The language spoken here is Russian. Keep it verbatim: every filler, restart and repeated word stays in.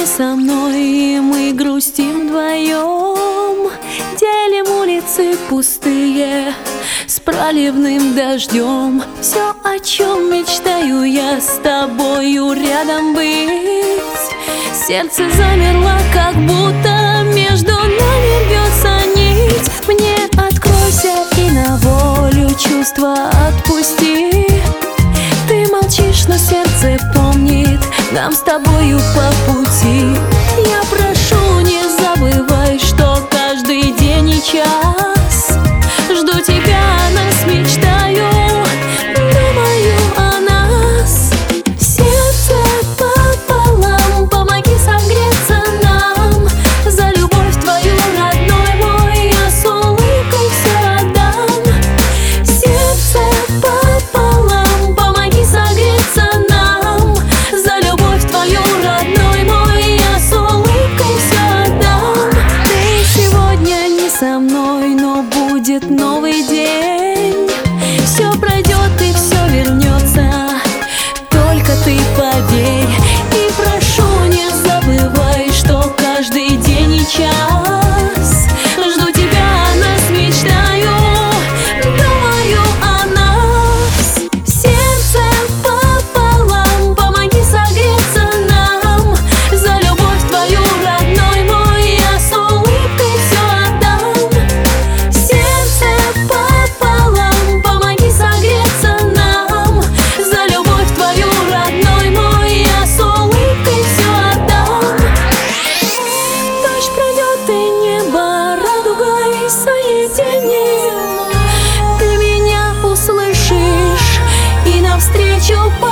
не со мной, и мы грустим вдвоем. Делим улицы пустые с проливным дождем. Все, о чем мечтаю я, с тобою рядом быть. Сердце замерло, как будто между нами бьется нить. Мне откройся и на волю чувства отпусти. Ты молчишь, но сердце помнит, нам с тобою по пути. Я прошу, не забывай, что каждый день и час жду тебя, о нас мечтаю, думаю о нас. Сердце пополам, помоги согреться нам. За любовь твою, родной мой, я с улыбкой все отдам. Сердце пополам, помоги согреться нам. За любовь твою, родной мой, я с улыбкой все отдам. Ты сегодня не со мной, но будет новый день. Все пройдет и все вернется, только ты поверь. И прошу, не забывай, что каждый день и час жду тебя, о нас мечтаю, думаю о нас. Сердце пополам, помоги согреться нам. За любовь твою, родной мой, я с улыбкой все отдам. Сердце пополам, помоги согреться нам. За любовь твою, родной мой, я с улыбкой все отдам. Дождь пройдет, и небо радугой соединит. Ты меня услышишь, и навстречу